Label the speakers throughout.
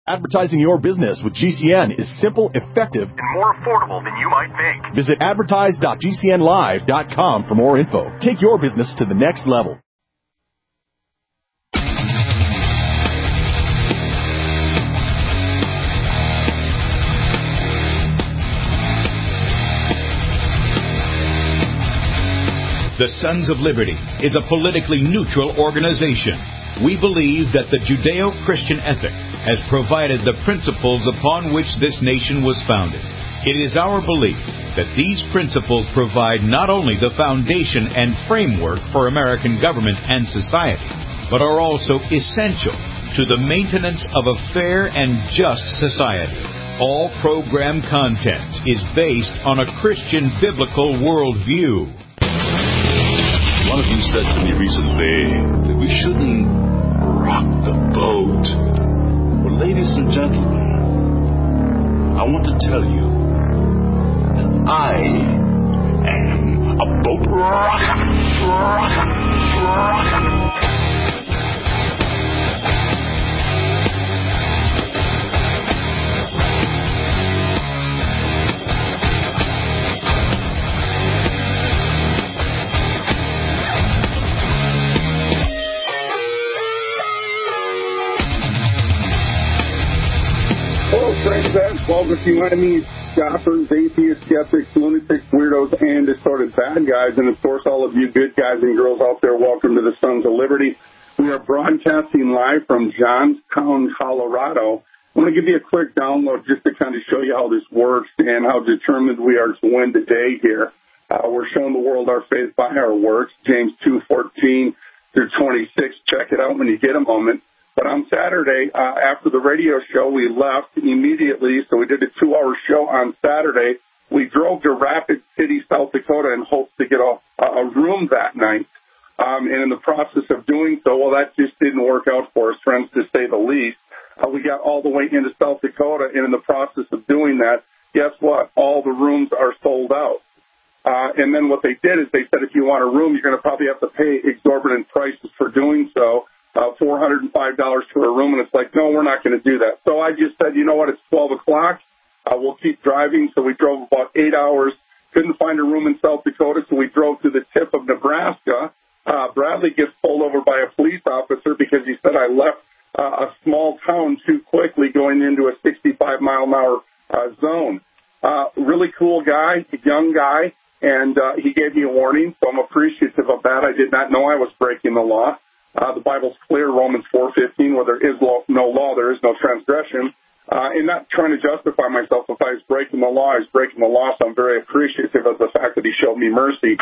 Speaker 1: Advertising your business with GCN is simple, effective,
Speaker 2: and more affordable than you might think.
Speaker 1: Visit advertise.gcnlive.com for more info. Take your business to the next level.
Speaker 3: The Sons of Liberty is a politically neutral organization. We believe that the Judeo-Christian ethic has provided the principles upon which this nation was founded. It is our belief that these principles provide not only the foundation and framework for American government and society, but are also essential to the maintenance of a fair and just society. All program content is based on a Christian biblical worldview.
Speaker 4: One of you said to me recently that we shouldn't rock the boat. Well, ladies and gentlemen, I want to tell you that I am a boat rocker.
Speaker 5: Welcome to you enemies, scoffers, atheists, skeptics, lunatics, weirdos, and distorted bad guys. And, of course, all of you good guys and girls out there, welcome to the Sons of Liberty. We are broadcasting live from Johnstown, Colorado. I want to give you a quick download just to kind of show you how this works and how determined we are to win the day here. We're showing the world our faith by our works, James 2:14 through 26. Check it out when you get a moment. But on Saturday, after the radio show, we left immediately, so we did a 2-hour show on Saturday. We drove to Rapid City, South Dakota, in hopes to get a room that night. And in the process of doing so, well, that just didn't work out for us, friends, to say the least. We got all the way into South Dakota, and in the process of doing that, guess what? All the rooms are sold out. And then what they did is they said if you want a room, you're going to probably have to pay exorbitant prices for doing so. $405 for a room, and it's like, no, we're not going to do that. So I just said, you know what, it's 12 o'clock. We'll keep driving. So we drove about 8 hours, couldn't find a room in South Dakota, so we drove to the tip of Nebraska. Bradley gets pulled over by a police officer because he said I left a small town too quickly going into a 65-mile-an-hour zone. Really cool guy, young guy, and he gave me a warning, so I'm appreciative of that. I did not know I was breaking the law. The Bible's clear, Romans 4:15, where there is no law, there is no transgression. And not trying to justify myself if I was breaking the law, I was breaking the law, so I'm very appreciative of the fact that he showed me mercy.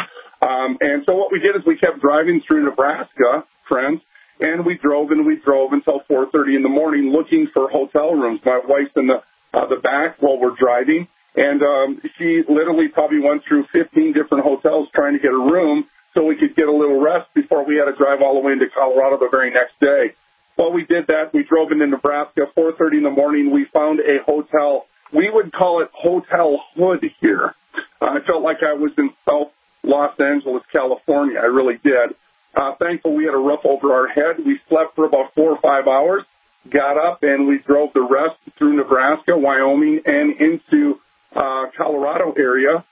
Speaker 5: And so what we did is we kept driving through Nebraska, friends, and we drove until 4:30 in the morning looking for hotel rooms. My wife's in the back while we're driving, and she literally probably went through 15 different hotels trying to get a room so we could get a little rest before we had to drive all the way into Colorado the very next day. Well, we did that. We drove into Nebraska. 4:30 in the morning, we found a hotel. We would call it Hotel Hood here. I felt like I was in South Los Angeles, California. I really did. Thankfully, we had a roof over our head. We slept for about 4 or 5 hours, got up, and we drove the rest through Nebraska, Wyoming, and into Colorado area.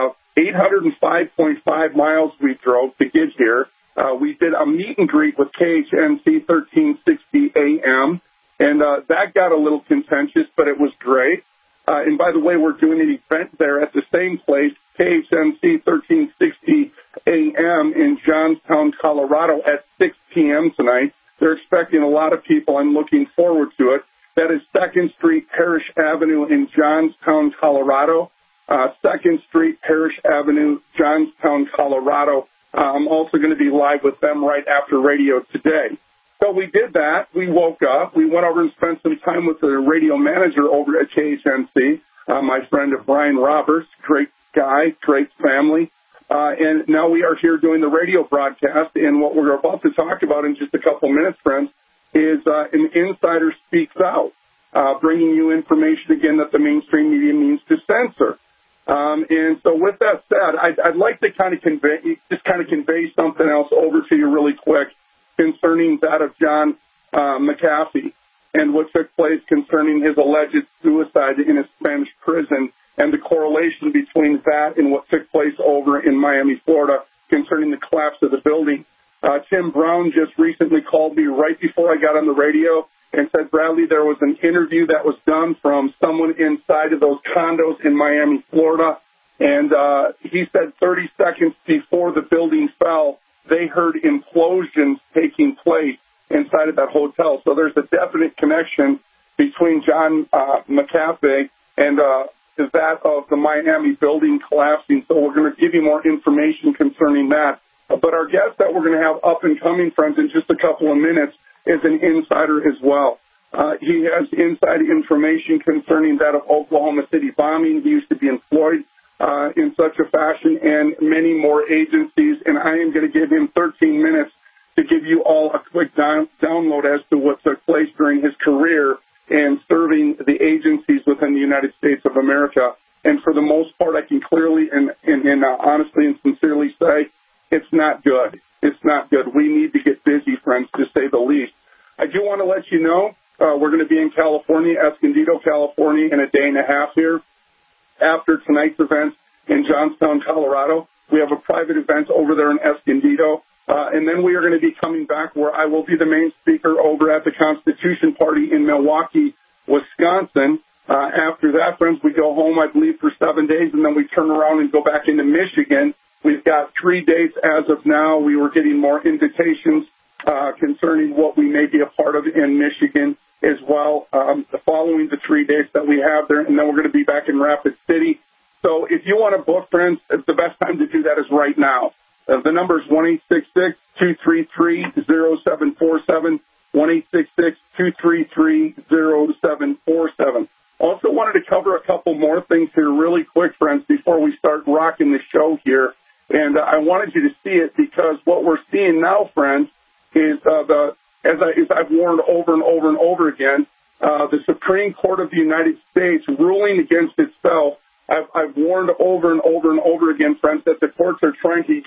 Speaker 5: 805.5 miles we drove to get here. We did a meet and greet with KHNC 1360 AM, and that got a little contentious, but it was great. And by the way, we're doing an event there at the same place, KHNC 1360 AM in Johnstown, Colorado at 6 p.m. tonight. They're expecting a lot of people. I'm looking forward to it. That is 2nd Street, Parrish Avenue in Johnstown, Colorado. 2nd Street, Parrish Avenue, Johnstown, Colorado. I'm also going to be live with them right after radio today. So we did that. We woke up. We went over and spent some time with the radio manager over at KHNC, my friend Brian Roberts, great guy, great family. And now we are here doing the radio broadcast. And what we're about to talk about in just a couple minutes, friends, is an insider speaks out, bringing you information, again, that the mainstream media means to censor. And so with that said, I'd like to kind of convey something else over to you really quick concerning that of John McAfee. and what took place concerning his alleged suicide in a Spanish prison, and the correlation between that and what took place over in Miami, Florida, concerning the collapse of the building. Tim Brown just recently called me right before I got on the radio and said, Bradley, there was an interview that was done from someone inside of those condos in Miami, Florida, and he said 30 seconds before the building fell, they heard implosions taking place inside of that hotel. So there's a definite connection between John McAfee and that of the Miami building collapsing. So we're going to give you more information concerning that. But our guest that we're going to have up and coming, friends, in just a couple of minutes is an insider as well. He has inside information concerning that of Oklahoma City bombing. He used to be employed in such a fashion, and many more agencies. And I am going to give him 13 minutes to give you all a quick download as to what took place during his career and serving the agencies within the United States of America. And for the most part, I can clearly and honestly and sincerely say it's not good. It's not good. We need to get busy, friends, to say the least. I do want to let you know we're going to be in California, Escondido, California, in a day and a half here. After tonight's event in Johnstown, Colorado, we have a private event over there in Escondido. And then we are going to be coming back where I will be the main speaker over at the Constitution Party in Milwaukee, Wisconsin. After that, friends, we go home, I believe, for 7 days, and then we turn around and go back into Michigan. We've got 3 dates as of now. We were getting more invitations concerning what we may be a part of in Michigan as well, following the 3 dates that we have there, and then we're going to be back in Rapid City. So if you want to book, friends, the best time to do that is right now. The number is 1-866-233-0747, 1-866-233-0747. Also wanted to cover a couple more things here really quick, friends, before we start rocking the show here. And I wanted you to see it because what we're seeing now, friends, is as I've warned over and over and over again, the Supreme Court of the United States ruling against itself. I've warned over and over and over again, friends, that the courts are trying to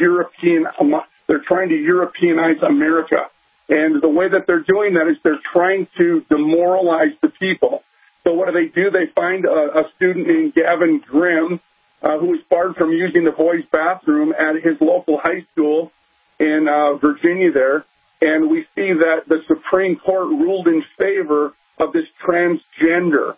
Speaker 5: Europeanize America. And the way that they're doing that is they're trying to demoralize the people. So what do? They find a student named Gavin Grimm, who was barred from using the boys' bathroom at his local high school in Virginia there. And we see that the Supreme Court ruled in favor of this transgender.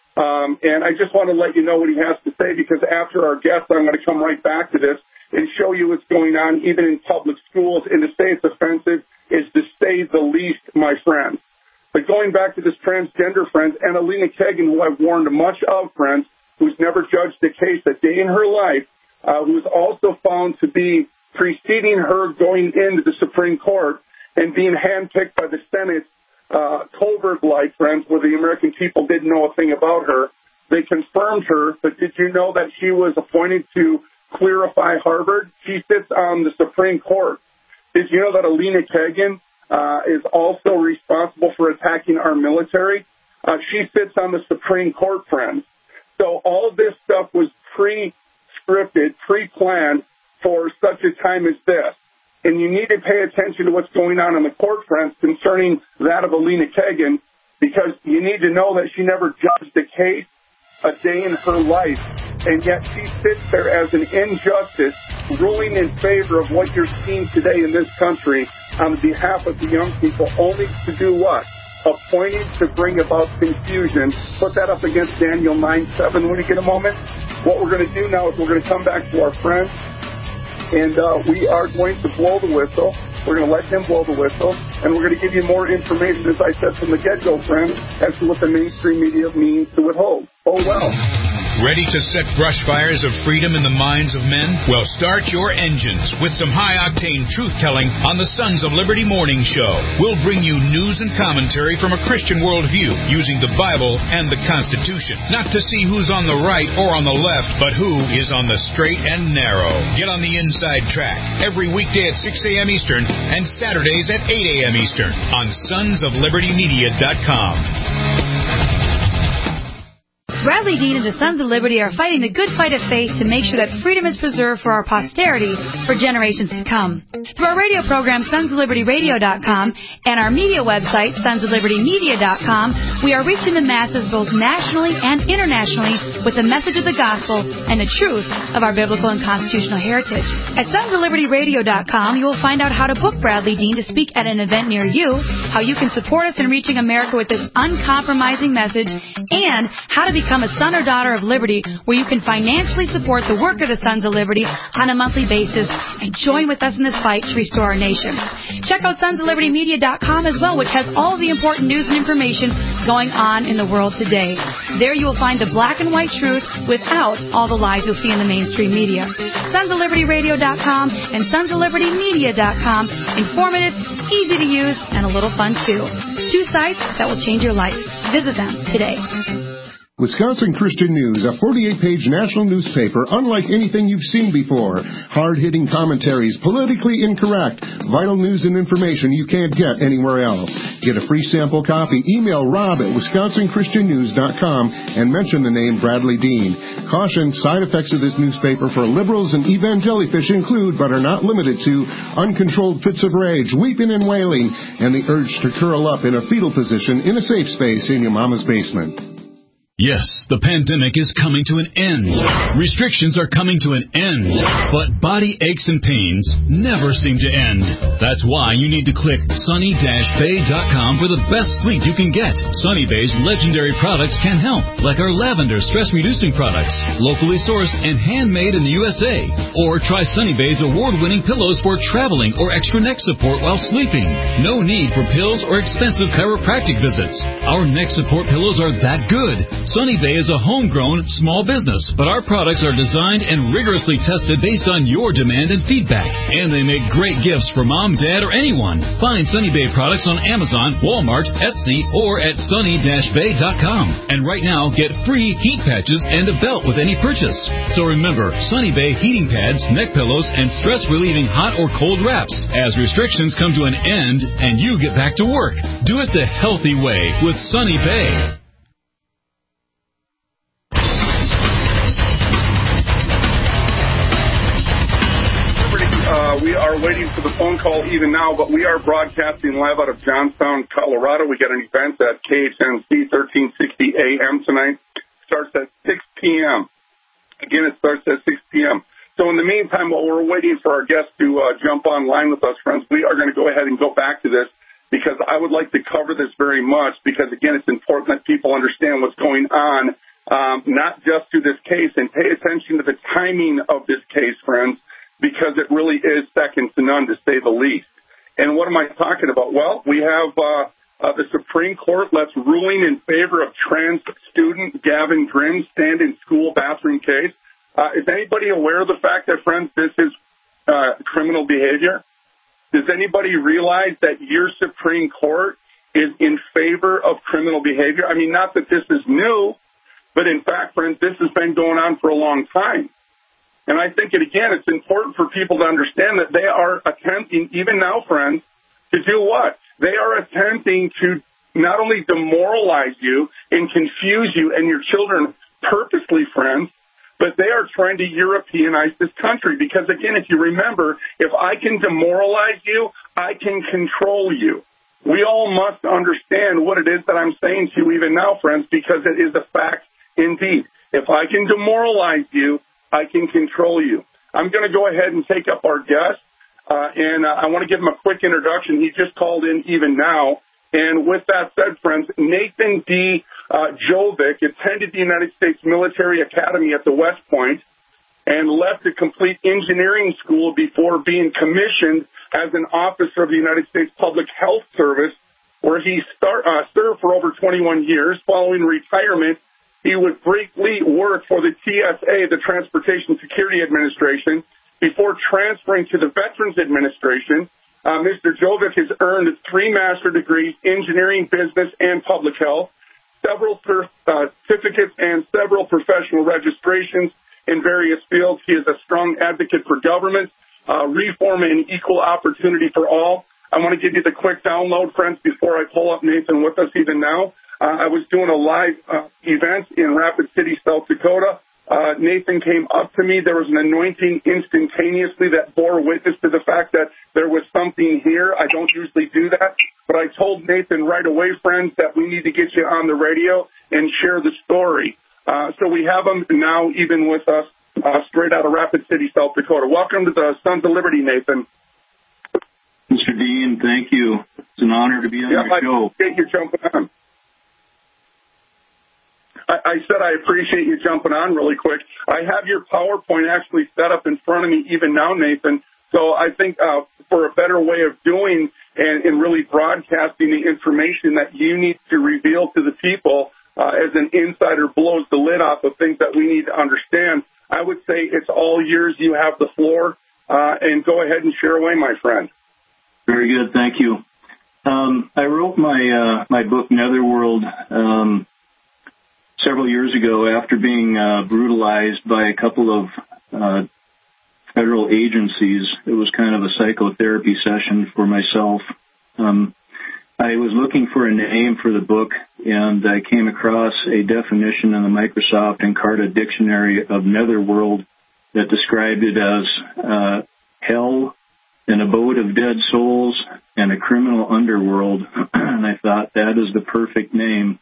Speaker 5: And I just want to let you know what he has to say, because after our guest, I'm going to come right back to this and show you what's going on even in public schools. And to say it's offensive is to say the least, my friends. But going back to this transgender, friends, and Alina Kagan, who I've warned much of, friends, who's never judged a case a day in her life, who was also found to be preceding her going into the Supreme Court and being handpicked by the Senate, covert-like, friends, where the American people didn't know a thing about her. They confirmed her, but did you know that she was appointed to clarify Harvard? She sits on the Supreme Court. Did you know that Alina Kagan is also responsible for attacking our military? She sits on the Supreme Court, friends. So all of this stuff was pre-scripted, pre-planned for such a time as this. And you need to pay attention to what's going on in the court, friends, concerning that of Alina Kagan, because you need to know that she never judged a case a day in her life, and yet she sits there as an injustice, ruling in favor of what you're seeing today in this country on behalf of the young people, only to do what? Appointed to bring about confusion. Put that up against Daniel 9:7 when you get a moment. What we're going to do now is we're going to come back to our friends, and we are going to blow the whistle. We're going to let him blow the whistle, and we're going to give you more information, as I said from the get-go, friends, as to what the mainstream media means to withhold. Oh, well.
Speaker 3: Ready to set brush fires of freedom in the minds of men? Well, start your engines with some high-octane truth-telling on the Sons of Liberty Morning Show. We'll bring you news and commentary from a Christian worldview using the Bible and the Constitution. Not to see who's on the right or on the left, but who is on the straight and narrow. Get on the inside track every weekday at 6 a.m. Eastern and Saturdays at 8 a.m. Eastern on sonsoflibertymedia.com.
Speaker 6: Bradley Dean and the Sons of Liberty are fighting the good fight of faith to make sure that freedom is preserved for our posterity for generations to come. Through our radio program, sonsoflibertyradio.com, and our media website, sonsoflibertymedia.com, we are reaching the masses both nationally and internationally with the message of the gospel and the truth of our biblical and constitutional heritage. At sonsoflibertyradio.com, you will find out how to book Bradley Dean to speak at an event near you, how you can support us in reaching America with this uncompromising message, and how to become a son or daughter of liberty, where you can financially support the work of the Sons of Liberty on a monthly basis and join with us in this fight to restore our nation. Check out sonsoflibertymedia.com as well, which has all the important news and information going on in the world today. There you will find the black and white truth without all the lies you'll see in the mainstream media. sonsoflibertyradio.com and sonsoflibertymedia.com. Informative, easy to use, and a little fun too. Two sites that will change your life. Visit them today.
Speaker 7: Wisconsin Christian News, a 48-page national newspaper unlike anything you've seen before. Hard-hitting commentaries, politically incorrect, vital news and information you can't get anywhere else. Get a free sample copy. Email Rob at WisconsinChristianNews.com and mention the name Bradley Dean. Caution, side effects of this newspaper for liberals and evangelifish include, but are not limited to, uncontrolled fits of rage, weeping and wailing, and the urge to curl up in a fetal position in a safe space in your mama's basement.
Speaker 8: Yes, the pandemic is coming to an end. Restrictions are coming to an end. But body aches and pains never seem to end. That's why you need to click sunny-bay.com for the best sleep you can get. Sunny Bay's legendary products can help, like our lavender stress-reducing products, locally sourced and handmade in the USA. Or try Sunny Bay's award-winning pillows for traveling or extra neck support while sleeping. No need for pills or expensive chiropractic visits. Our neck support pillows are that good. Sunny Bay is a homegrown small business, but our products are designed and rigorously tested based on your demand and feedback. And they make great gifts for mom, dad, or anyone. Find Sunny Bay products on Amazon, Walmart, Etsy, or at sunny-bay.com. And right now, get free heat patches and a belt with any purchase. So remember, Sunny Bay heating pads, neck pillows, and stress-relieving hot or cold wraps as restrictions come to an end and you get back to work. Do it the healthy way with Sunny Bay.
Speaker 5: We are waiting for the phone call even now, but we are broadcasting live out of Johnstown, Colorado. We got an event at KHNC 1360 AM tonight. Starts at 6 p.m. Again, it starts at 6 p.m. So in the meantime, while we're waiting for our guests to jump online with us, friends, we are going to go ahead and go back to this because I would like to cover this very much because, again, it's important that people understand what's going on, not just to this case, and pay attention to the timing of this case, friends, because it really is second to none, to say the least. And what am I talking about? Well, we have the Supreme Court that's ruling in favor of trans student Gavin Grim's stand-in school bathroom case. Is anybody aware of the fact that, friends, this is criminal behavior? Does anybody realize that your Supreme Court is in favor of criminal behavior? I mean, not that this is new, but in fact, friends, this has been going on for a long time. And I think, again, it's important for people to understand that they are attempting, even now, friends, to do what? They are attempting to not only demoralize you and confuse you and your children purposely, friends, but they are trying to Europeanize this country. Because, again, if you remember, if I can demoralize you, I can control you. We all must understand what it is that I'm saying to you even now, friends, because it is a fact indeed. If I can demoralize you, I can control you. I'm going to go ahead and take up our guest, and I want to give him a quick introduction. He just called in even now. And with that said, friends, Nathan D. Jovic attended the United States Military Academy at the West Point and left to complete engineering school before being commissioned as an officer of the United States Public Health Service, where he served for over 21 years. Following retirement, he would briefly work for the TSA, the Transportation Security Administration, before transferring to the Veterans Administration. Mr. Jovic has earned 3 master's degrees, engineering, business, and public health, several certificates, and several professional registrations in various fields. He is a strong advocate for government, reform, and equal opportunity for all. I want to give you the quick download, friends, before I pull up Nathan with us even now. I was doing a live event in Rapid City, South Dakota. Nathan came up to me. There was an anointing instantaneously that bore witness to the fact that there was something here. I don't usually do that, but I told Nathan right away, friends, that we need to get you on the radio and share the story. So we have him now even with us straight out of Rapid City, South Dakota. Welcome to the Sons of Liberty, Nathan.
Speaker 9: Mr. Dean, thank you. It's an honor to be on your show.
Speaker 5: I appreciate you jumping on. I said I appreciate you jumping on really quick. I have your PowerPoint actually set up in front of me even now, Nathan. So I think for a better way of doing and really broadcasting the information that you need to reveal to the people as an insider blows the lid off of things that we need to understand, I would say it's all yours. You have the floor, and go ahead and share away, my friend.
Speaker 9: Very good. Thank you. I wrote my book, Netherworld, several years ago after being brutalized by a couple of federal agencies. It was kind of a psychotherapy session for myself. I was looking for a name for the book, and I came across a definition in the Microsoft Encarta Dictionary of Netherworld that described it as hell, an abode of dead souls, and a criminal underworld. And I thought that is the perfect name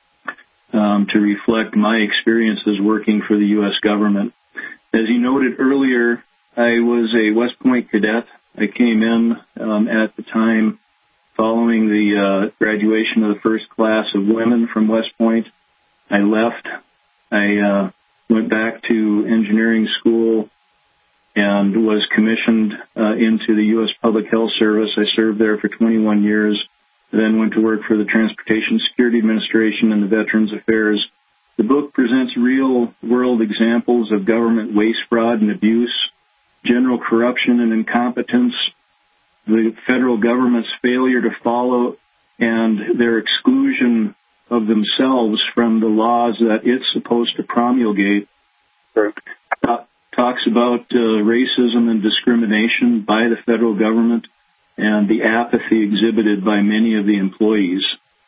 Speaker 9: to reflect my experiences working for the U.S. government. As you noted earlier, I was a West Point cadet. I came in at the time following the graduation of the first class of women from West Point. I left. I went back to engineering school and was commissioned into the U.S. Public Health Service. I served there for 21 years, then went to work for the Transportation Security Administration and the Veterans Affairs. The book presents real-world examples of government waste, fraud, and abuse, general corruption and incompetence, the federal government's failure to follow, and their exclusion of themselves from the laws that it's supposed to promulgate.
Speaker 5: Sure.
Speaker 9: Talks about racism and discrimination by the federal government and the apathy exhibited by many of the employees.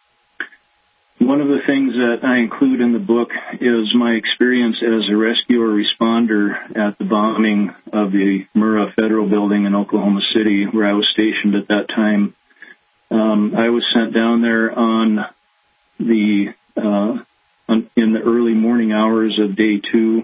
Speaker 9: One of the things that I include in the book is my experience as a rescue or responder at the bombing of the Murrah Federal Building in Oklahoma City, where I was stationed at that time. I was sent down there in the early morning hours of day 2.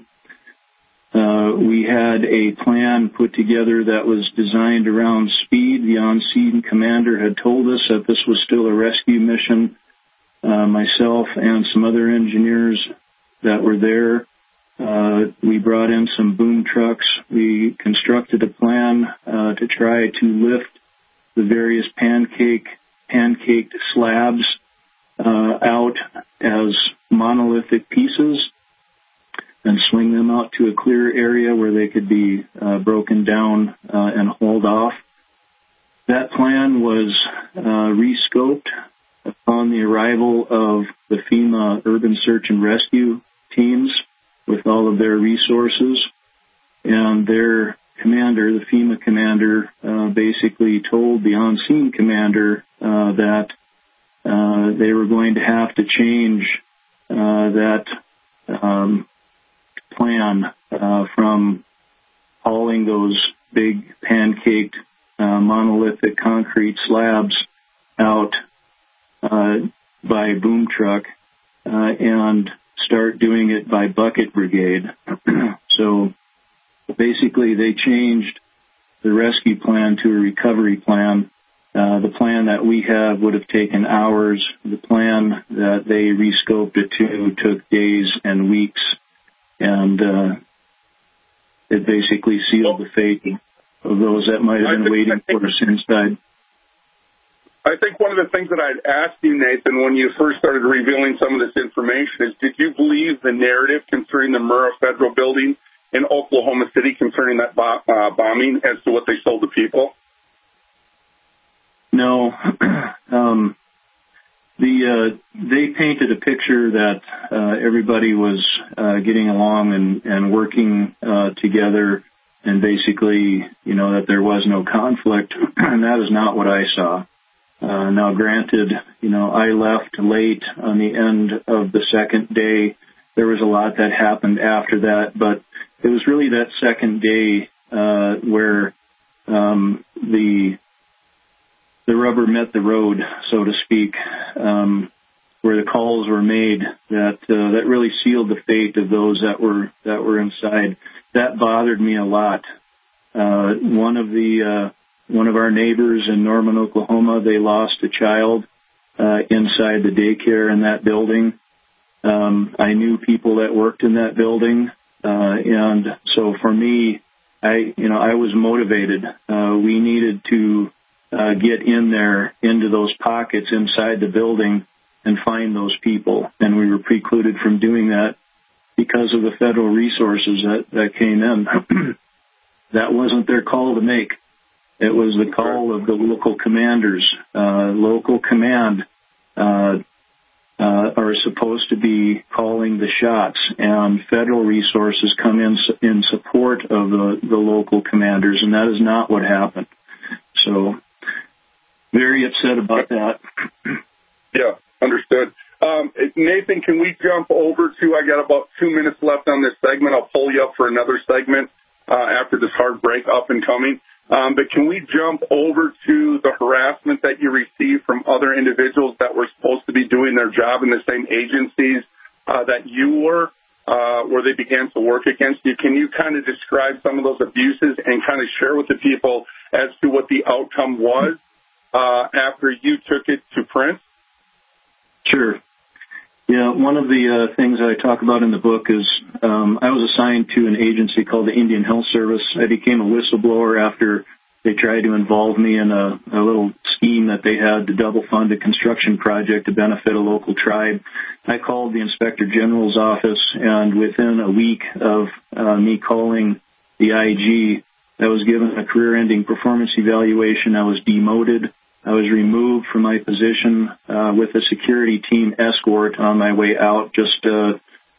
Speaker 9: We had a plan put together that was designed around speed. The on-scene commander had told us that this was still a rescue mission. Myself and some other engineers that were there, we brought in some boom trucks. We constructed a plan to try to lift the various pancaked slabs out as monolithic pieces and swing them out to a clear area where they could be broken down and hauled off. That plan was rescoped upon the arrival of the FEMA Urban Search and Rescue teams with all of their resources. And their commander, the FEMA commander, basically told the on-scene commander that they were going to have to change that plan from hauling those big pancaked monolithic concrete slabs out by boom truck and start doing it by bucket brigade. So basically they changed the rescue plan to a recovery plan. The plan that we have would have taken hours. The plan that they rescoped it to took days and weeks, and it basically sealed the fate of those that might have been waiting for us inside.
Speaker 5: I think one of the things that I'd asked you, Nathan, when you first started revealing some of this information is, did you believe the narrative concerning the Murrah Federal Building in Oklahoma City concerning that bombing as to what they sold to people?
Speaker 9: No. They painted a picture that everybody was getting along and working together, and basically, that there was no conflict, and that is not what I saw. Now, granted, I left late on the end of the second day. There was a lot that happened after that, but it was really that second day where the rubber met the road, so to speak, where the calls were made that really sealed the fate of those that were inside. That bothered me a lot. One of our neighbors in Norman, Oklahoma, they lost a child inside the daycare in that building. I knew people that worked in that building, and so for me, I was motivated. We needed to get in there into those pockets inside the building and find those people, and we were precluded from doing that because of the federal resources that came in. That wasn't their call to make. It was the call of the local commanders. Local command are supposed to be calling the shots, and federal resources come in support of the local commanders, and that is not what happened. So, very upset about that.
Speaker 5: Yeah, understood. Nathan, can we jump over to, I got about 2 minutes left on this segment. I'll pull you up for another segment after this hard break up and coming. But can we jump over to the harassment that you received from other individuals that were supposed to be doing their job in the same agencies that you were, where they began to work against you? Can you kind of describe some of those abuses and kind of share with the people as to what the outcome was after you took it to print?
Speaker 9: Sure. Yeah, one of the things that I talk about in the book is I was assigned to an agency called the Indian Health Service. I became a whistleblower after they tried to involve me in a little scheme that they had to double fund a construction project to benefit a local tribe. I called the Inspector General's office, and within a week of me calling the IG, I was given a career-ending performance evaluation. I was demoted. I was removed from my position with a security team escort on my way out just to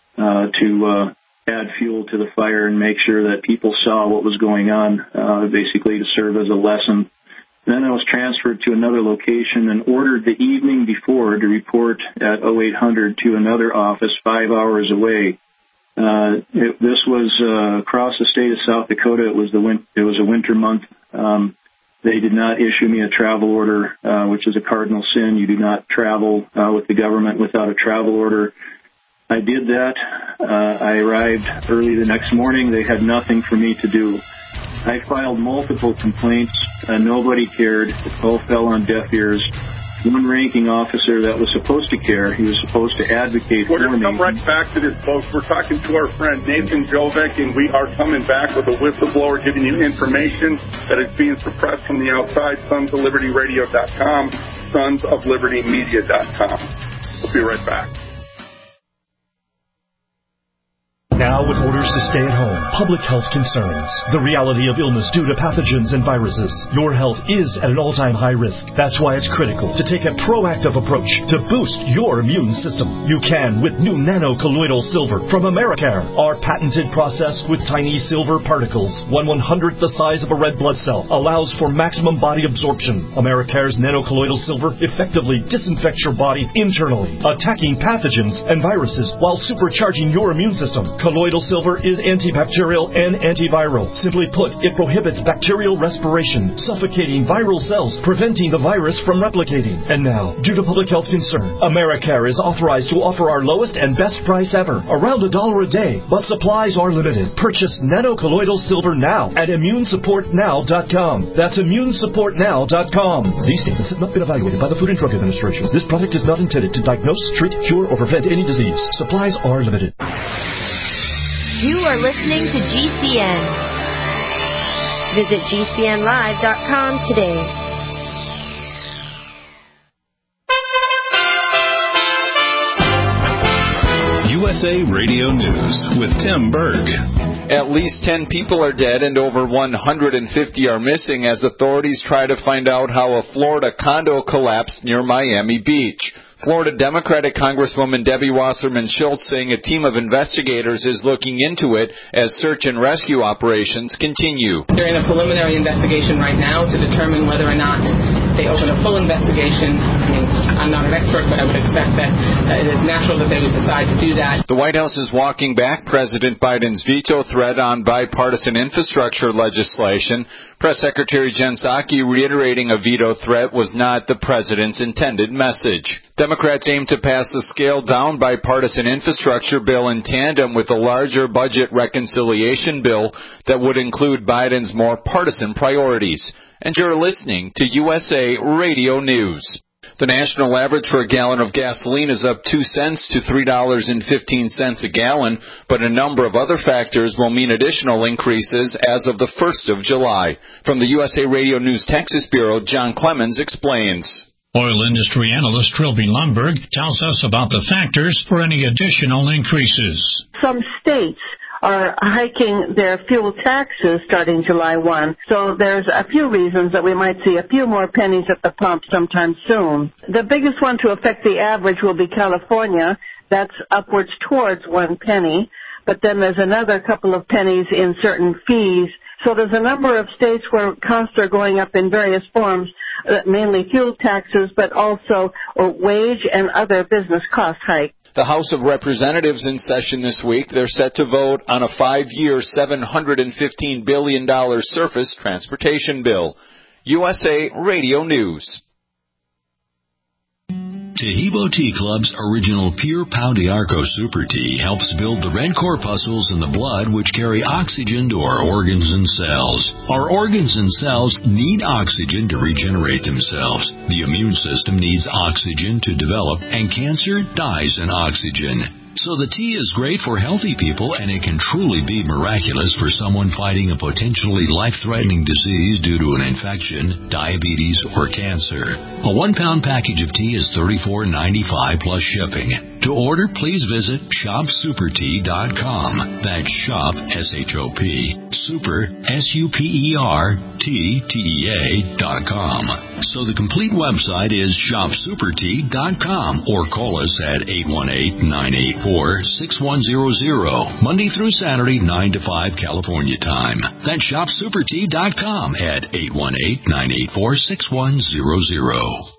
Speaker 9: add fuel to the fire and make sure that people saw what was going on, basically to serve as a lesson. Then I was transferred to another location and ordered the evening before to report at 0800 to another office 5 hours away. This was across the state of South Dakota. It was a winter month. They did not issue me a travel order, which is a cardinal sin. You do not travel with the government without a travel order. I did that. I arrived early the next morning. They had nothing for me to do. I filed multiple complaints. Nobody cared. It all fell on deaf ears. One ranking officer that was supposed to care, he was supposed to advocate for me.
Speaker 5: We're going to come right back to this, folks. We're talking to our friend Nathan Jovic, and we are coming back with a whistleblower giving you information that is being suppressed from the outside. SonsOfLibertyRadio.com, SonsOfLibertyMedia.com. We'll be right back.
Speaker 10: Now with orders to stay at home, public health concerns, the reality of illness due to pathogens and viruses, your health is at an all-time high risk. That's why it's critical to take a proactive approach to boost your immune system. You can with new nano-colloidal silver from Americare. Our patented process with tiny silver particles, 1/100th the size of a red blood cell, allows for maximum body absorption. Americare's nano-colloidal silver effectively disinfects your body internally, attacking pathogens and viruses while supercharging your immune system. Colloidal silver is antibacterial and antiviral. Simply put, it prohibits bacterial respiration, suffocating viral cells, preventing the virus from replicating. And now, due to public health concern, Americare is authorized to offer our lowest and best price ever, around $1 a day, but supplies are limited. Purchase nano-colloidal silver now at ImmuneSupportNow.com. That's ImmuneSupportNow.com. These statements have not been evaluated by the Food and Drug Administration. This product is not intended to diagnose, treat, cure, or prevent any disease. Supplies are limited.
Speaker 11: You are listening to GCN. Visit GCNlive.com today.
Speaker 8: USA Radio News with Tim Berg.
Speaker 12: At least 10 people are dead and over 150 are missing as authorities try to find out how a Florida condo collapsed near Miami Beach. Florida Democratic Congresswoman Debbie Wasserman Schultz saying a team of investigators is looking into it as search and rescue operations continue.
Speaker 13: They're in a preliminary investigation right now to determine whether or not they open a full investigation. I mean, I'm not an expert, but I would expect that it is natural that they would decide to do that.
Speaker 12: The White House is walking back President Biden's veto threat on bipartisan infrastructure legislation. Press Secretary Jen Psaki reiterating a veto threat was not the president's intended message. Democrats aim to pass the scaled-down bipartisan infrastructure bill in tandem with a larger budget reconciliation bill that would include Biden's more partisan priorities. And you're listening to USA Radio News. The national average for a gallon of gasoline is up 2 cents to $3.15 a gallon, but a number of other factors will mean additional increases as of the 1st of July. From the USA Radio News Texas Bureau, John Clemens explains.
Speaker 14: Oil industry analyst Trilby Lundberg tells us about the factors for any additional increases.
Speaker 15: Some states are hiking their fuel taxes starting July 1. So there's a few reasons that we might see a few more pennies at the pump sometime soon. The biggest one to affect the average will be California. That's upwards towards 1 penny. But then there's another couple of pennies in certain fees. So there's a number of states where costs are going up in various forms, mainly fuel taxes, but also wage and other business cost hikes.
Speaker 12: The House of Representatives in session this week. They're set to vote on a 5-year, $715 billion surface transportation bill. USA Radio News.
Speaker 8: Taheebo Tea Club's original Pure Pau d'Arco Super Tea helps build the red corpuscles in the blood which carry oxygen to our organs and cells. Our organs and cells need oxygen to regenerate themselves. The immune system needs oxygen to develop, and cancer dies in oxygen. So the tea is great for healthy people, and it can truly be miraculous for someone fighting a potentially life-threatening disease due to an infection, diabetes, or cancer. A 1-pound package of tea is $34.95 plus shipping. To order, please visit shopsupertea.com. That's shop, S-H-O-P, super, S-U-P-E-R-T-T-E-A.com. So the complete website is shopsupertea.com, or call us at 818-984-6100, Monday through Saturday, 9 to 5 California time. That's shopsupertea.com at 818-984-6100.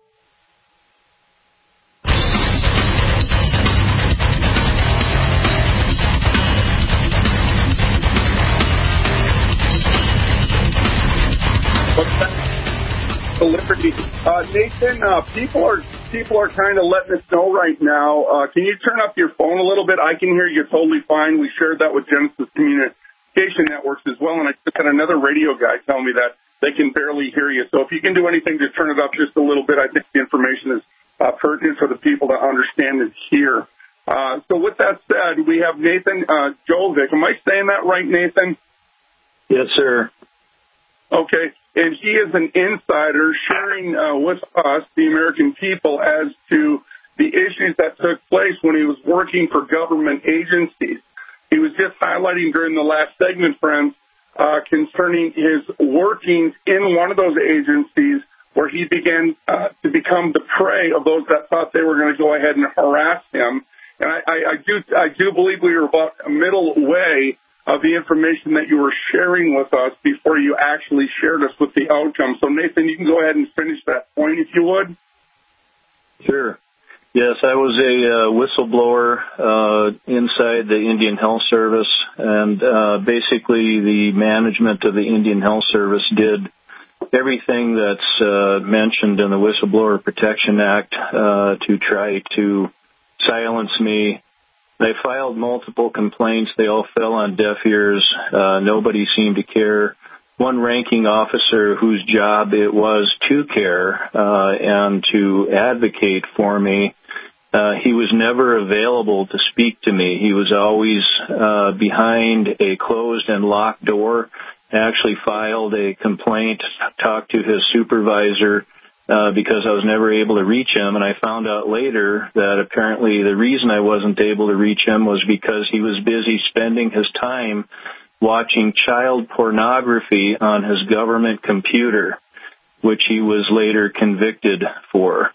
Speaker 5: Liberty. Nathan, people are kind of letting us know right now. Can you turn up your phone a little bit? I can hear you totally fine. We shared that with Genesis Communication Networks as well, and I just had another radio guy tell me that they can barely hear you. So if you can do anything to turn it up just a little bit, I think the information is pertinent for the people to understand and hear. So with that said, we have Nathan Jovic. Am I saying that right, Nathan?
Speaker 9: Yes, sir.
Speaker 5: Okay, and he is an insider sharing with us, the American people, as to the issues that took place when he was working for government agencies. He was just highlighting during the last segment, friends, concerning his workings in one of those agencies where he began to become the prey of those that thought they were going to go ahead and harass him. And I do believe we were about a middle way of the information that you were sharing with us before you actually shared us with the outcome. So, Nathan, you can go ahead and finish that point if you would.
Speaker 9: Sure. Yes, I was a whistleblower inside the Indian Health Service, and basically the management of the Indian Health Service did everything that's mentioned in the Whistleblower Protection Act to try to silence me. They filed multiple complaints. They all fell on deaf ears. Nobody seemed to care. One ranking officer whose job it was to care and to advocate for me, he was never available to speak to me. He was always behind a closed and locked door. I actually filed a complaint, talked to his supervisor, because I was never able to reach him, and I found out later that apparently the reason I wasn't able to reach him was because he was busy spending his time watching child pornography on his government computer, which he was later convicted for.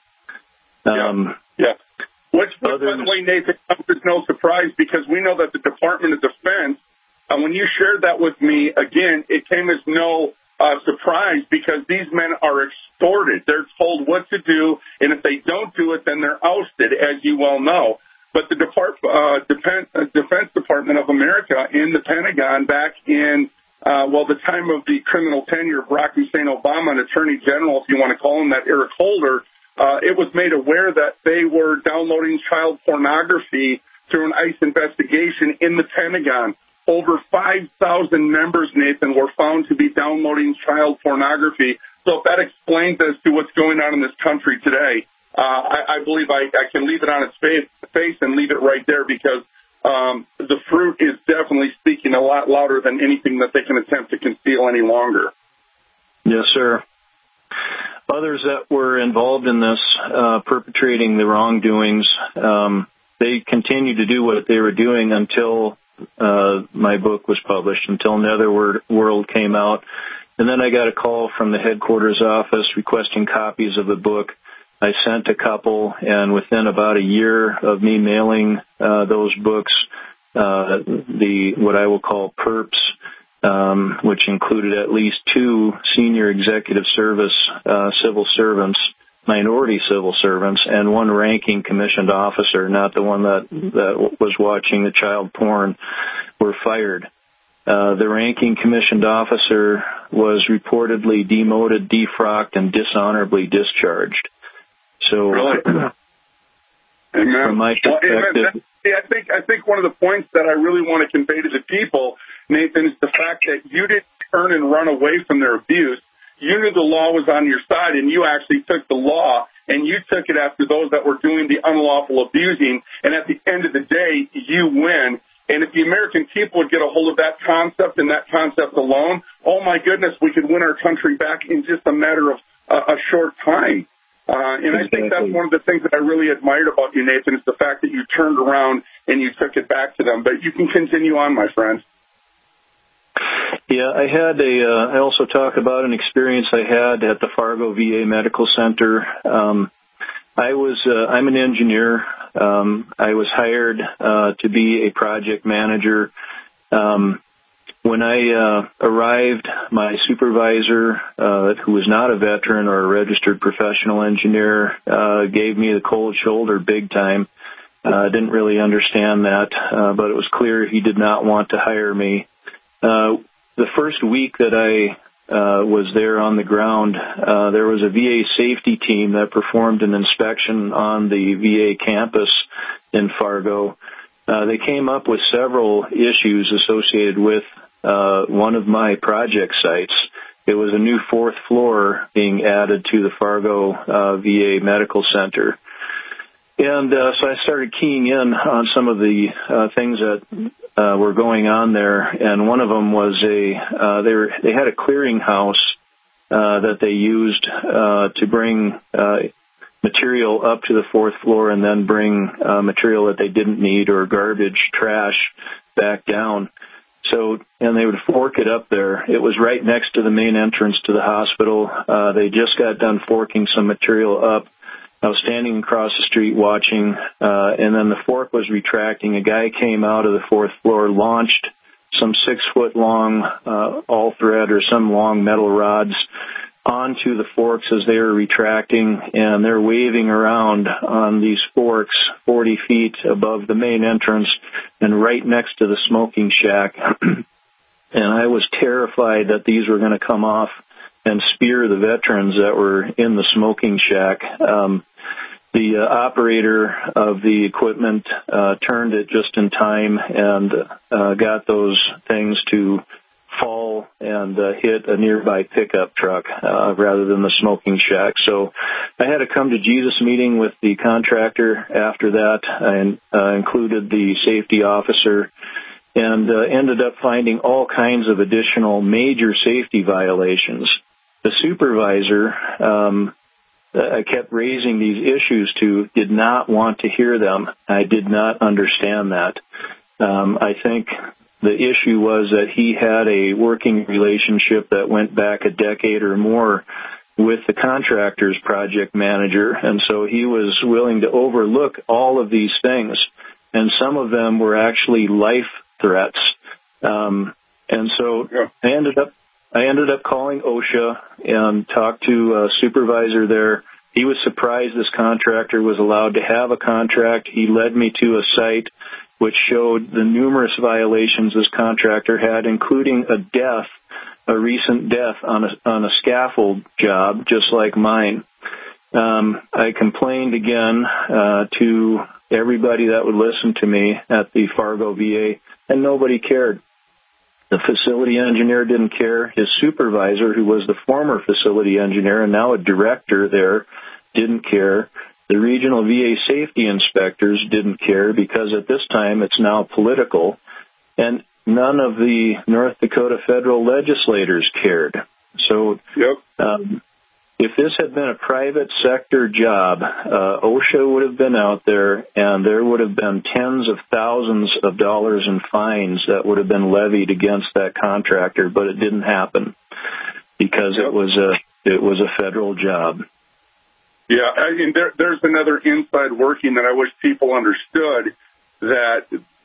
Speaker 5: Yeah. Which, by the way, Nathan, there's no surprise because we know that the Department of Defense, when you shared that with me, again, it came as no surprised because these men are extorted. They're told what to do, and if they don't do it, then they're ousted, as you well know. But the Defense Department of America and the Pentagon back in, the time of the criminal tenure of Barack Hussein Obama, an attorney general, if you want to call him that, Eric Holder, it was made aware that they were downloading child pornography through an ICE investigation in the Pentagon. Over 5,000 members, Nathan, were found to be downloading child pornography. So if that explains as to what's going on in this country today, I believe I can leave it on its face and leave it right there because the fruit is definitely speaking a lot louder than anything that they can attempt to conceal any longer.
Speaker 9: Yes, sir. Others that were involved in this, perpetrating the wrongdoings, they continued to do what they were doing until my book was published, until Netherworld came out. And then I got a call from the headquarters office requesting copies of the book. I sent a couple, and within about a year of me mailing those books, what I will call PERPs, which included at least 2 senior executive service civil servants, minority civil servants, and 1 ranking commissioned officer, not the one that was watching the child porn, were fired. The ranking commissioned officer was reportedly demoted, defrocked, and dishonorably discharged. So,
Speaker 5: really?
Speaker 9: From my perspective,
Speaker 5: I think one of the points that I really want to convey to the people, Nathan, is the fact that you didn't turn and run away from their abuse. You knew the law was on your side, and you actually took the law, and you took it after those that were doing the unlawful abusing, and at the end of the day, you win. And if the American people would get a hold of that concept and that concept alone, oh, my goodness, we could win our country back in just a matter of a short time. And I think that's one of the things that I really admired about you, Nathan, is the fact that you turned around and you took it back to them. But you can continue on, my friend.
Speaker 9: Yeah, I also talk about an experience I had at the Fargo VA Medical Center. I'm an engineer. I was hired to be a project manager. When I arrived, my supervisor, who was not a veteran or a registered professional engineer, gave me the cold shoulder big time. I didn't really understand that, but it was clear he did not want to hire me. The first week that I was there on the ground, there was a VA safety team that performed an inspection on the VA campus in Fargo. They came up with several issues associated with one of my project sites. It was a new 4th floor being added to the Fargo VA Medical Center. And so I started keying in on some of the things that were going on there, and one of them was they had a clearinghouse that they used to bring material up to the 4th floor and then bring material that they didn't need or garbage, trash, back down. So, and they would fork it up there. It was right next to the main entrance to the hospital. They just got done forking some material up. I was standing across the street watching, and then the fork was retracting. A guy came out of the 4th floor, launched some 6-foot-long all-thread or some long metal rods onto the forks as they were retracting, and they're waving around on these forks 40 feet above the main entrance and right next to the smoking shack. And I was terrified that these were going to come off and spear the veterans that were in the smoking shack. The operator of the equipment turned it just in time and got those things to fall and hit a nearby pickup truck rather than the smoking shack. So I had a come to Jesus meeting with the contractor after that, and included the safety officer, and ended up finding all kinds of additional major safety violations. The supervisor I kept raising these issues to did not want to hear them. I did not understand that. I think the issue was that he had a working relationship that went back a decade or more with the contractor's project manager, and so he was willing to overlook all of these things, and some of them were actually life threats. And so I ended up I ended up calling OSHA and talked to a supervisor there. He was surprised this contractor was allowed to have a contract. He led me to a site which showed the numerous violations this contractor had, including a recent death on a scaffold job, just like mine. I complained again to everybody that would listen to me at the Fargo VA, and nobody cared. The facility engineer didn't care. His supervisor, who was the former facility engineer and now a director there, didn't care. The regional VA safety inspectors didn't care because at this time it's now political. And none of the North Dakota federal legislators cared. So if this had been a private sector job, OSHA would have been out there, and there would have been tens of thousands of dollars in fines that would have been levied against that contractor, but it didn't happen because it was a federal job.
Speaker 5: Yeah, I mean, there's another inside working that I wish people understood, that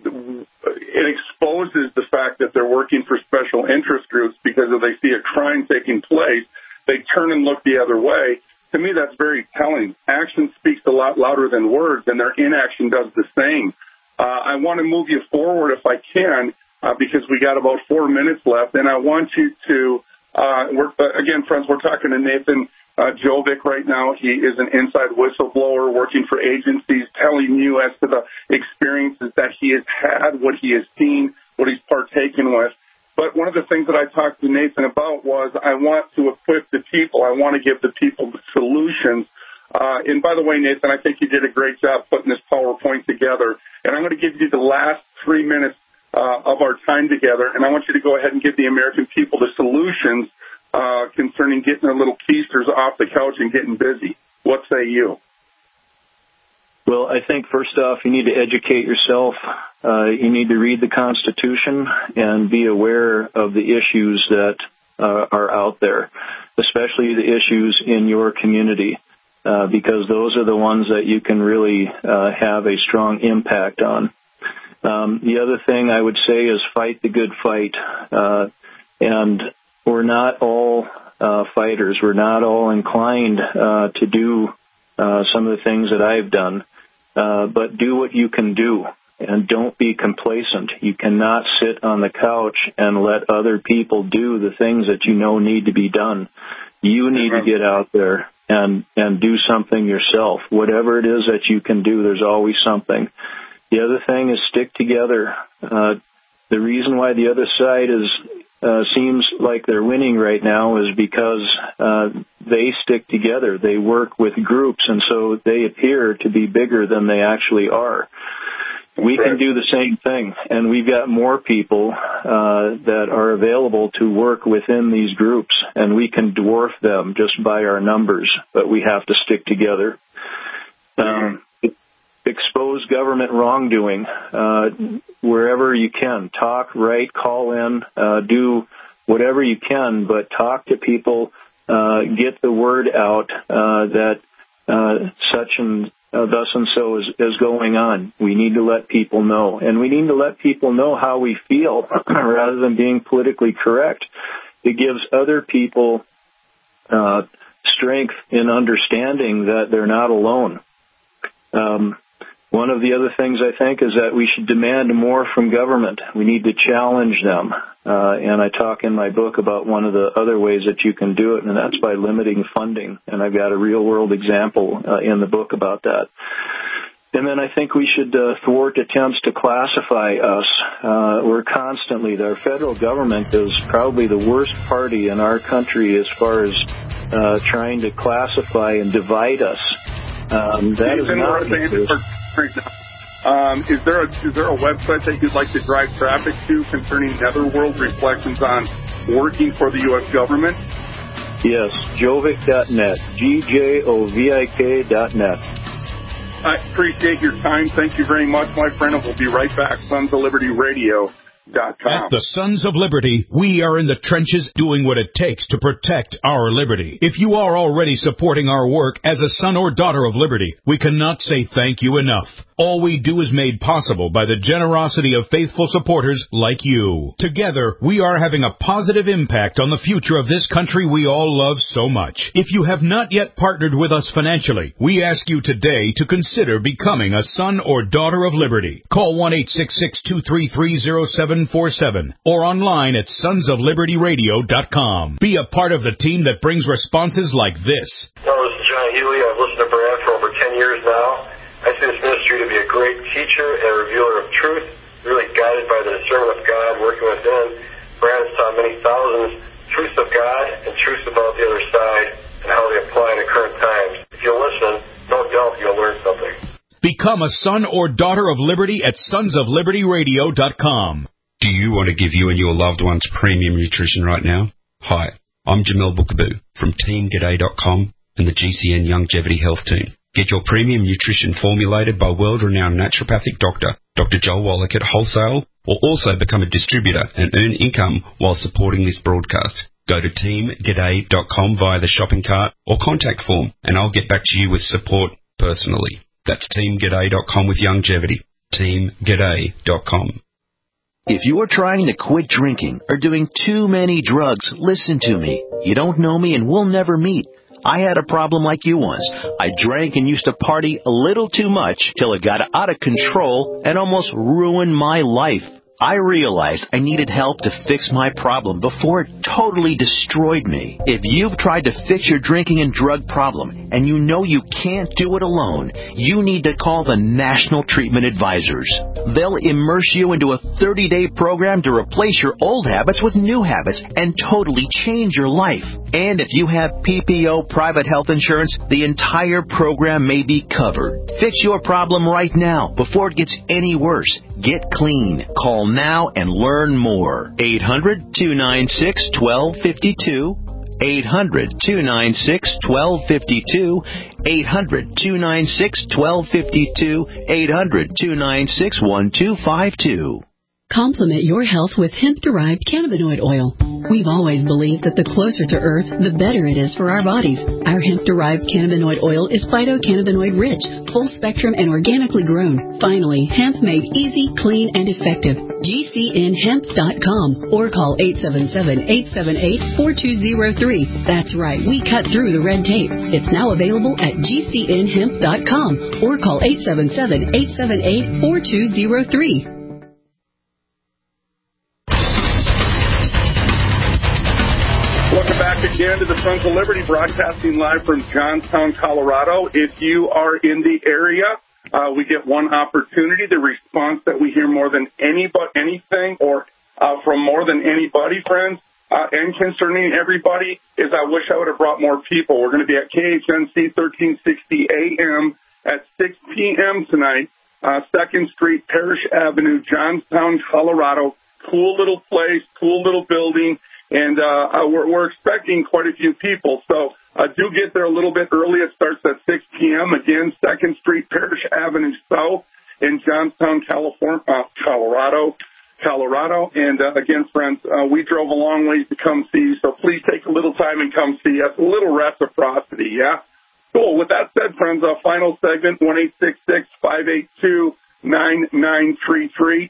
Speaker 5: it exposes the fact that they're working for special interest groups because if they see a crime taking place, they turn and look the other way. To me, that's very telling. Action speaks a lot louder than words, and their inaction does the same. I want to move you forward if I can, because we got about 4 minutes left, and I want you to, again, friends, we're talking to Nathan Jovic right now. He is an inside whistleblower working for agencies, telling you as to the experiences that he has had, what he has seen, what he's partaken with. But one of the things that I talked to Nathan about was I want to equip the people. I want to give the people the solutions. And by the way, Nathan, I think you did a great job putting this PowerPoint together. And I'm going to give you the last 3 minutes of our time together, and I want you to go ahead and give the American people the solutions concerning getting their little keisters off the couch and getting busy. What say you?
Speaker 9: Well, I think first off, you need to educate yourself. You need to read the Constitution and be aware of the issues that are out there, especially the issues in your community, because those are the ones that you can really have a strong impact on. The other thing I would say is fight the good fight. And we're not all fighters. We're not all inclined to do some of the things that I've done. But do what you can do, and don't be complacent. You cannot sit on the couch and let other people do the things that you know need to be done. You need to get out there and do something yourself. Whatever it is that you can do, there's always something. The other thing is stick together. The reason why the other side seems like they're winning right now is because they stick together. They work with groups, and so they appear to be bigger than they actually are. We can do the same thing, and we've got more people that are available to work within these groups, and we can dwarf them just by our numbers, but we have to stick together. Expose government wrongdoing wherever you can. Talk, write, call in, do whatever you can, but talk to people, get the word out that such and thus and so is going on. We need to let people know, and we need to let people know how we feel rather than being politically correct. It gives other people strength in understanding that they're not alone. One of the other things I think is that we should demand more from government. We need to challenge them. And I talk in my book about one of the other ways that you can do it, and that's by limiting funding. And I've got a real-world example in the book about that. And then I think we should thwart attempts to classify us. We're constantly, our federal government is probably the worst party in our country as far as trying to classify and divide us. That is not the case.
Speaker 5: Is there a website that you'd like to drive traffic to concerning Netherworld reflections on working for the U.S. government?
Speaker 9: Yes, jovic.net, GJOVIK.net.
Speaker 5: I appreciate your time. Thank you very much, my friend, and we'll be right back. Sons of Liberty Radio.
Speaker 3: At the Sons of Liberty, we are in the trenches doing what it takes to protect our liberty. If you are already supporting our work as a son or daughter of liberty, we cannot say thank you enough. All we do is made possible by the generosity of faithful supporters like you. Together, we are having a positive impact on the future of this country we all love so much. If you have not yet partnered with us financially, we ask you today to consider becoming a son or daughter of liberty. Call 1-866-233-0747 or online at sonsoflibertyradio.com. Be a part of the team that brings responses like this.
Speaker 16: Hello, this is John Healy. I've listened to Brad for over 10 years now. I see this ministry to be a great teacher and a revealer of truth, really guided by the discernment of God working within. Brad has taught many thousands truths of God and truths about the other side and how they apply to current times. If you'll listen, no doubt you'll learn something.
Speaker 3: Become a son or daughter of liberty at sonsoflibertyradio.com.
Speaker 17: Do you want to give you and your loved ones premium nutrition right now? Hi, I'm Jamel Bookaboo from TeamGaday.com and the GCN Longevity Health Team. Get your premium nutrition formulated by world-renowned naturopathic doctor, Dr. Joel Wallach at wholesale, or also become a distributor and earn income while supporting this broadcast. Go to TeamGaday.com via the shopping cart or contact form, and I'll get back to you with support personally. That's TeamGaday.com with longevity. TeamGaday.com.
Speaker 18: If you are trying to quit drinking or doing too many drugs, listen to me. You don't know me and we'll never meet. I had a problem like you once. I drank and used to party a little too much till it got out of control and almost ruined my life. I realized I needed help to fix my problem before it totally destroyed me. If you've tried to fix your drinking and drug problem and you know you can't do it alone, you need to call the National Treatment Advisors. They'll immerse you into a 30-day program to replace your old habits with new habits and totally change your life. And if you have PPO private health insurance, the entire program may be covered. Fix your problem right now before it gets any worse. Get clean. Call now and learn more. 800-296-1252. 800-296-1252. 800-296-1252. 800-296-1252.
Speaker 19: Complement your health with hemp-derived cannabinoid oil. We've always believed that the closer to Earth, the better it is for our bodies. Our hemp-derived cannabinoid oil is phytocannabinoid-rich, full-spectrum, and organically grown. Finally, hemp made easy, clean, and effective. GCNHemp.com or call 877-878-4203. That's right, we cut through the red tape. It's now available at GCNHemp.com or call 877-878-4203.
Speaker 5: Welcome back again to the Sons of Liberty, broadcasting live from Johnstown, Colorado. If you are in the area, we get one opportunity. The response that we hear more than anything or from more than anybody, friends, and concerning everybody, is I wish I would have brought more people. We're going to be at KHNC 1360 AM at 6 p.m. tonight, 2nd Street, Parrish Avenue, Johnstown, Colorado. Cool little place, cool little building. And we're expecting quite a few people. So do get there a little bit early. It starts at 6 p.m. Again, 2nd Street, Parrish Avenue South in Johnstown, Colorado. And again, friends, we drove a long ways to come see you. So please take a little time and come see us. A little reciprocity, yeah? Cool. With that said, friends, final segment, 1-866-582-9933.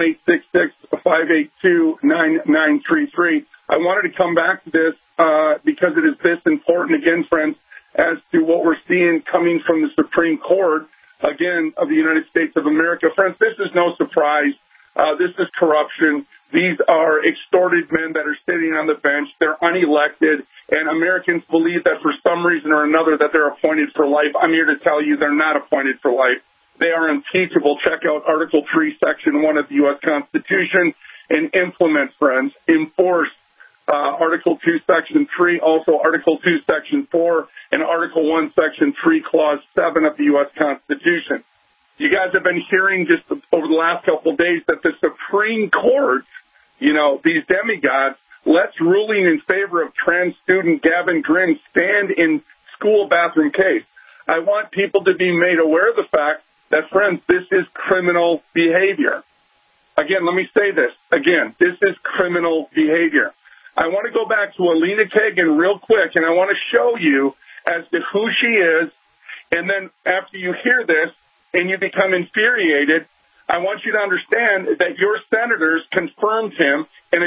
Speaker 5: 1-866-582-9933. I wanted to come back to this because it is this important, again, friends, as to what we're seeing coming from the Supreme Court, again, of the United States of America. Friends, this is no surprise. This is corruption. These are extorted men that are sitting on the bench. They're unelected, and Americans believe that for some reason or another that they're appointed for life. I'm here to tell you they're not appointed for life. They are impeachable. Check out Article 3, Section 1 of the U.S. Constitution and implement, friends, enforce Article 2, Section 3, also Article 2, Section 4, and Article 1, Section 3, Clause 7 of the U.S. Constitution. You guys have been hearing just over the last couple of days that the Supreme Court, you know, these demigods, let's ruling in favor of trans student Gavin Grimm stand in school bathroom case. I want people to be made aware of the fact that, friends, this is criminal behavior. Again, let me say this. Again, this is criminal behavior. I want to go back to Alina Kagan real quick, and I want to show you as to who she is. And then after you hear this, and you become infuriated, I want you to understand that your senators confirmed him in a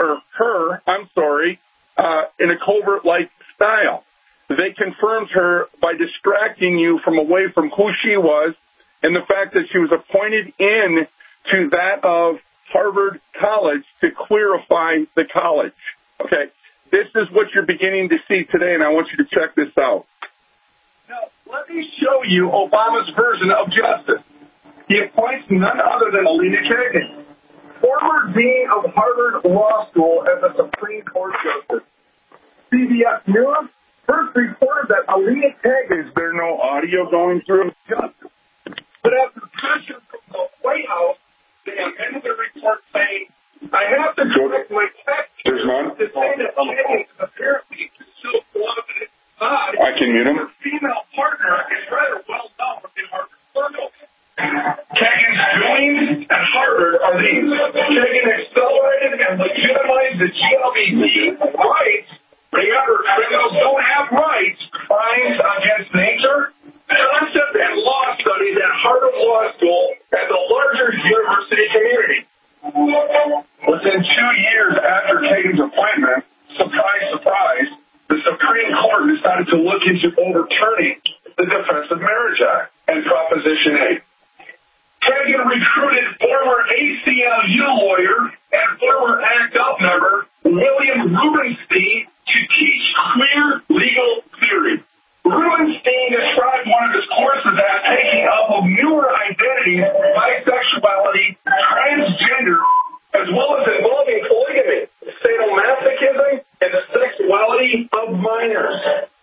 Speaker 5: in a covert-like style. They confirmed her by distracting you from away from who she was and the fact that she was appointed in to that of Harvard College to queerify the college. Okay, this is what you're beginning to see today, and I want you to check this out. Now, let me show you Obama's version of justice. He appoints none other than Alina Kagan, former dean of Harvard Law School, as a Supreme Court justice. CBS News first reported that Alina Kagan... Is there no audio going through? Justice. But after pressure from the White House, they amended the report saying, I have to correct my text to say that Kagan is apparently still beloved inside. I can mute him. Her female partner is rather well known in Harvard circles. Kagan's doings at Harvard are these. Kagan accelerated and legitimized the GLBT rights. Remember, criminals don't have rights. Crimes against nature, concept and law studies at Harvard Law School and the larger university community. Within 2 years after Kagan's appointment, surprise, surprise, the Supreme Court decided to look into overturning the Defense of Marriage Act and Proposition 8. Kagan recruited former ACLU lawyer and former ACT UP member William Rubenstein to teach queer legal theory. Rubenstein described one of his courses as taking up of newer identities, bisexuality, transgender, as well as involving polygamy, sadomasochism, and the sexuality of minors.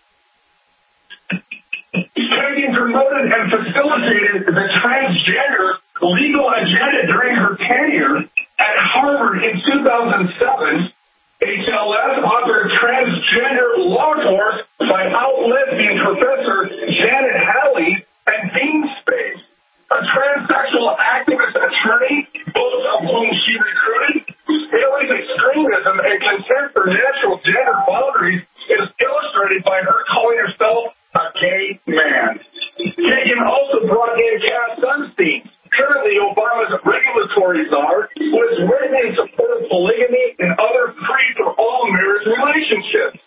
Speaker 5: Kagan promoted and facilitated the transgender legal agenda during her tenure at Harvard in 2007. HLS authored Transgender Law Course by out-lesbian professor Janet Halley and Dean Space, a transsexual activist attorney, both of whom she recruited, whose Haley's extremism and contempt for natural gender boundaries is illustrated by her calling herself a gay man. Kagan also brought in Cass Sunstein, currently Obama's regulatory czar, who is written in support of polygamy and other free-for-all marriage relationships.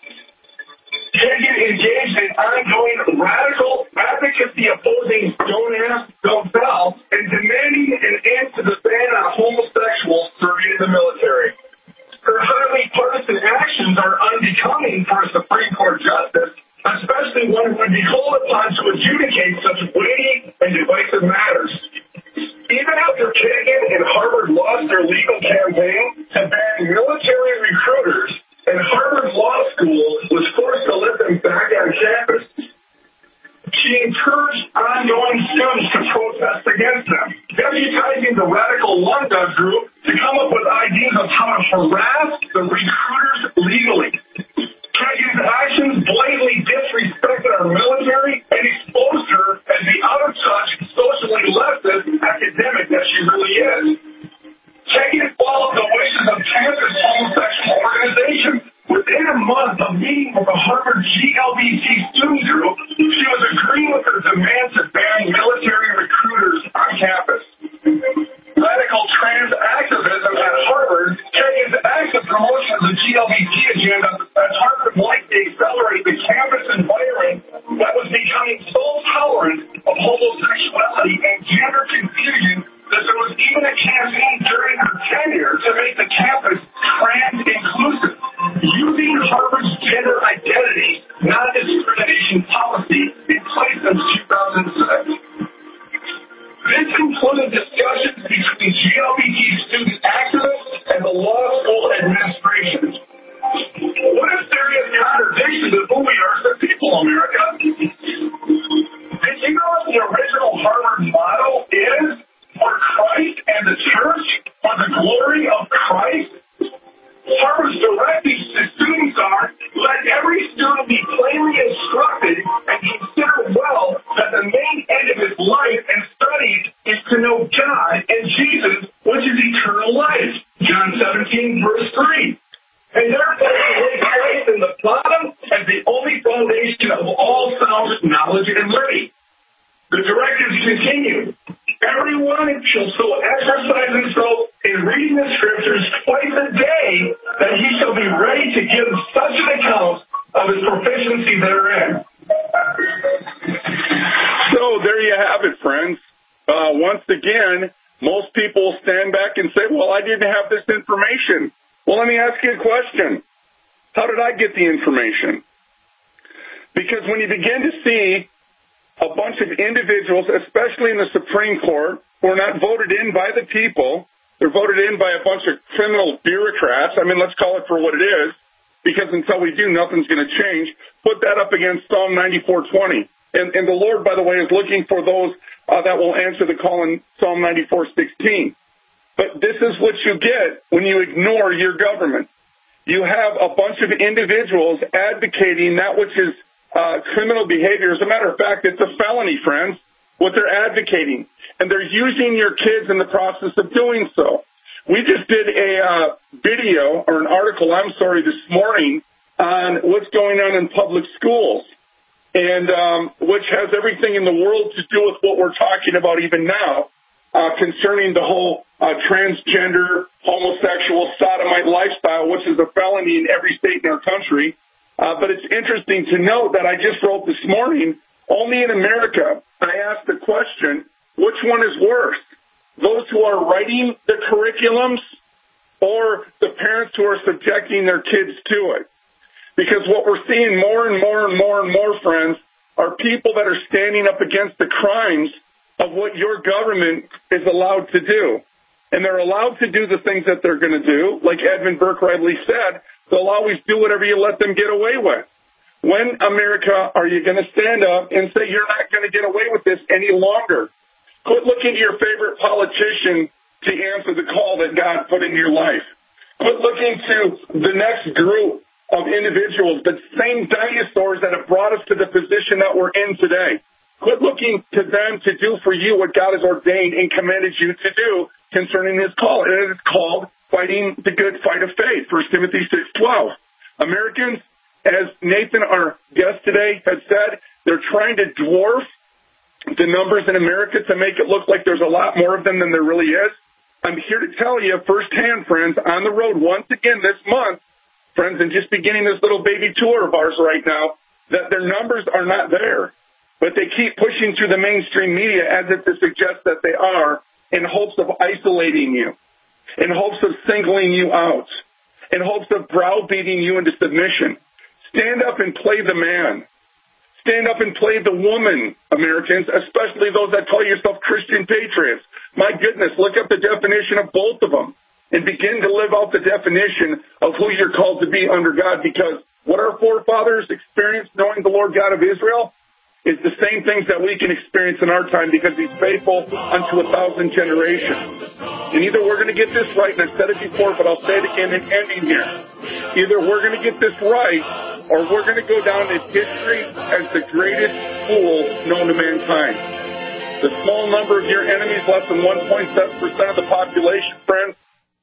Speaker 5: Kagan engaged in ongoing radical advocacy opposing Don't Ask, Don't Tell, and demanding an end to the ban on homosexuals serving in the military. Her highly partisan actions are unbecoming for a Supreme Court justice, especially one who would be called upon to adjudicate such weighty and divisive matters. Even after Kagan and Harvard lost their legal campaign to ban military recruiters, and Harvard Law School was forced to let them back on campus, she encouraged ongoing students to protest against them, deputizing the radical Lunda group to come up with ideas of how to harass the recruiters legally. Kagan's actions blatantly disrespected our military and exposed her as the out-of-touch, socially leftist academic that she really is. Kagan followed the wishes of campus homosexual organizations. Within a month of meeting with the Harvard GLBT student group, she was agreeing with their demand to ban military recruiters on campus. Radical trans activism at Harvard, Kagan's active promotion of the GLBT agenda at Harvard likely accelerate the campus environment that was becoming so tolerant of homosexuality and gender confusion that there was even a campaign during her tenure to make the campus trans inclusive, using Harvard's gender identity non-discrimination policy well, I didn't have this information. Well, let me ask you a question. How did I get the information? Because when you begin to see a bunch of individuals, especially in the Supreme Court, who are not voted in by the people, they're voted in by a bunch of criminal bureaucrats. I mean, let's call it for what it is, because until we do, nothing's going to change. Put that up against Psalm 94:20. And the Lord, by the way, is looking for those that will answer the call in Psalm 94:16. But this is what you get when you ignore your government. You have a bunch of individuals advocating that which is criminal behavior. As a matter of fact, it's a felony, friends, what they're advocating. And they're using your kids in the process of doing so. We just did a video, or an article, this morning, on what's going on in public schools, and which has everything in the world to do with what we're talking about even now, concerning the whole transgender, homosexual, sodomite lifestyle, which is a felony in every state in our country. But it's interesting to note that I just wrote this morning, only in America, I asked the question, which one is worse? Those who are writing the curriculums or the parents who are subjecting their kids to it? Because what we're seeing more and more and more and more, friends, are people that are standing up against the crimes of what your government is allowed to do. And they're allowed to do the things that they're going to do. Like Edmund Burke rightly said, they'll always do whatever you let them get away with. When, America, are you going to stand up and say you're not going to get away with this any longer? Quit looking to your favorite politician to answer the call that God put in your life. Quit looking to the next group of individuals, the same dinosaurs that have brought us to the position that we're in today. Quit looking to them to do for you what God has ordained and commanded you to do concerning his call. And it is called fighting the good fight of faith, 1 Timothy 6:12. Americans, as Nathan, our guest today, has said, they're trying to dwarf the numbers in America to make it look like there's a lot more of them than there really is. I'm here to tell you firsthand, friends, on the road once again this month, friends, and just beginning this little baby tour of ours right now, that their numbers are not there. But they keep pushing through the mainstream media as if to suggest that they are, in hopes of isolating you, in hopes of singling you out, in hopes of browbeating you into submission. Stand up and play the man. Stand up and play the woman, Americans, especially those that call yourself Christian patriots. My goodness, look up the definition of both of them and begin to live out the definition of who you're called to be under God, because what our forefathers experienced knowing the Lord God of Israel is the same things that we can experience in our time, because he's faithful unto 1,000 generations. And either we're going to get this right, and I've said it before, but I'll say it again in ending here. Either we're going to get this right, or we're going to go down in history as the greatest fool known to mankind. The small number of your enemies, less than 1.7% of the population, friends.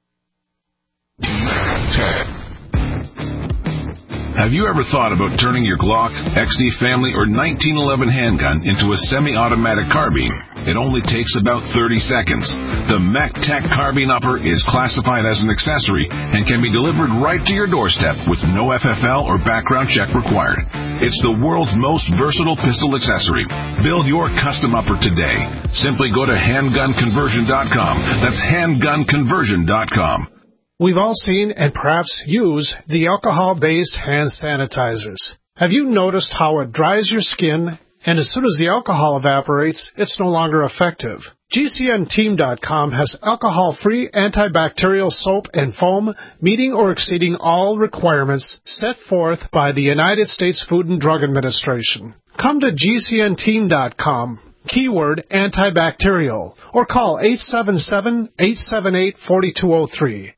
Speaker 20: Have you ever thought about turning your Glock, XD Family, or 1911 handgun into a semi-automatic carbine? It only takes about 30 seconds. The MacTac Carbine Upper is classified as an accessory and can be delivered right to your doorstep with no FFL or background check required. It's the world's most versatile pistol accessory. Build your custom upper today. Simply go to handgunconversion.com. That's handgunconversion.com.
Speaker 21: We've all seen and perhaps use the alcohol-based hand sanitizers. Have you noticed how it dries your skin, and as soon as the alcohol evaporates, it's no longer effective? GCNteam.com has alcohol-free antibacterial soap and foam meeting or exceeding all requirements set forth by the United States Food and Drug Administration. Come to GCNteam.com. Keyword antibacterial, or call 877-878-4203.